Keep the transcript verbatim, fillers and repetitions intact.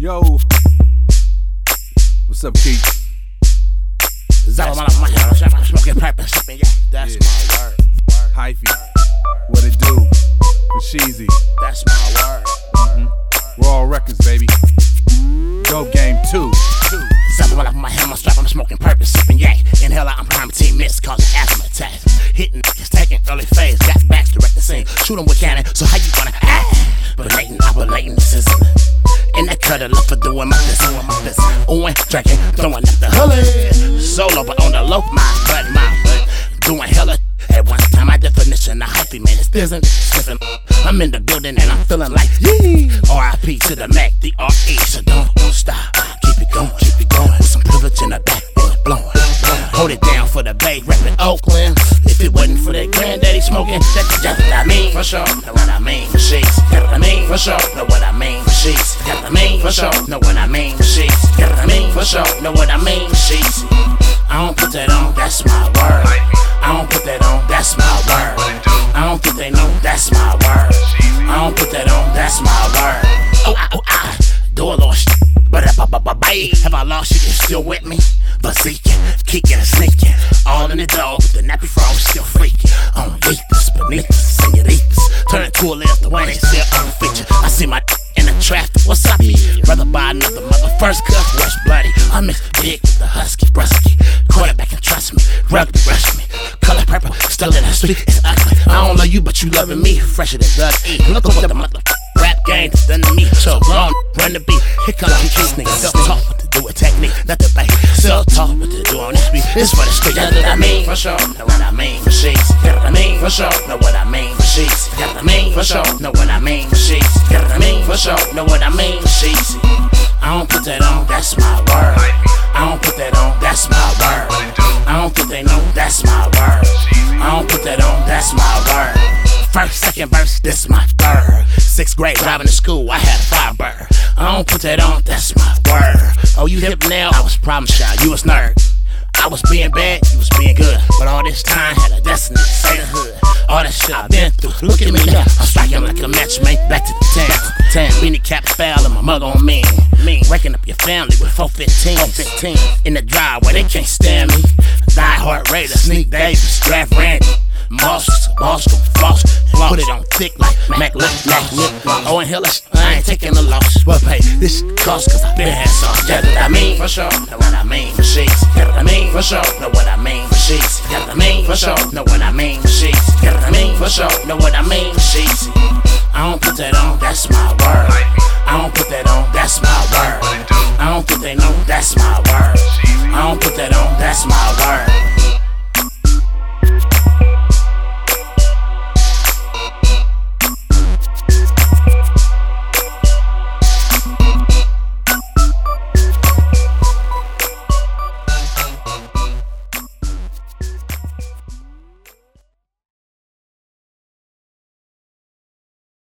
Yo, what's up, Keith? That's my word. Smoking purple, sipping, yeah. That's my word. Hyphy, what it do? Fasheezy, that's my word. Mm-hmm. Raw Records, baby. Go Game two. Something while I put my hand on my strap, I'm smoking purple, sipping yak. Inhale out, I'm priming team miss, causing asthma attacks. Hitting niggas, taking early phase, got backs, direct the scene. Shoot 'em with cannon, so how you gonna act? Belating, operating, sizzling. In that cutter, look for doing my business, doing my business. Ooin', drinking, throwing up the hully. Solo, but on the low, my butt, my butt. Doing hella at one time, my definition of hyphy, man, it's isn't sniffing. I'm in the building and I'm feeling like yee. R I P to the Mac, the R E, so don't, don't stop. Keep it going, keep it going. With some privilege in the back, and blowing. Hold it down for the Bay, reppin' Oakland. If it wasn't for that granddaddy smoking, that's, that's what I mean for sure. Know what I mean for sheets. Know what I mean for sure. Know what I mean for sheets. Know what I mean for sure. Know what I mean for sheets. Know what I mean for sure. Know what I mean for sheets. I don't put that on, that's my word. I don't put that on, that's my word. I don't think they know, that's my word. I don't put that on, that's my word. Oh, I, oh, I do a little shit. But if I, but, but, have I lost you, you still with me? But seeking, kicking and sneaking. All in the dog, the nappy frog still freaking. On ethers, beneath us, senoritas. Turn it to a left, the one ain't still on the feature. I see my in the traffic, what's up? Brother buy another mother, first cut, rush bloody. I mix big with the husky, brusky. Quarterback and trust me, rugby rush me. Color purple, still in the street, it's ugly. I don't love you, but you loving me, fresher than Doug E. Look at what the mother rap game has done to me. So grown, run the beat. Here comes the kiss nigga. Self-talk, what to do with technique, not the bait. Self-talk, what to do on this beat. It's for the street. Know what I mean for sure. Know what I mean for sheets. Know what I mean for sure. Know what I mean for sheets. Know what I mean for sure. Know what I mean for sheets. Know what I mean for sure. Know what I mean for sheets. I don't put that on, that's my word. I don't put that on, that's my word. I don't think they know, that's my word. I don't put that on, that's my word. First, second verse, this my third. Sixth grade, driving to school, I had a Firebird. I don't put that on, that's my word. Oh, you hip now? I was problem child, you was nerd. I was being bad, you was being good. But all this time had a destiny, say the hood. All that shit I've been through, look at me now. I'm striking like a match, man, back to the town. Ten, beanie cap foul and my mug on me. Me, waking up your family with four fifteen. In the driveway, they can't stand me. Die Hard Raider, Sneak Davis, Draft Randy. Monsters, Boston, Floss, put it on thick like Mac Lip, Mac Lip. Oh, and hell, I ain't taking the loss. But pay this cost, cause I been had sauce. Know what I mean for sure. Know what I mean for sheets. Know what I mean for sure. Know what I mean for sheets. Know what I mean for sure. Know what I mean for sheets. Know what I mean for sure. Know what I mean for sheets. I don't put that on, that's my word. I don't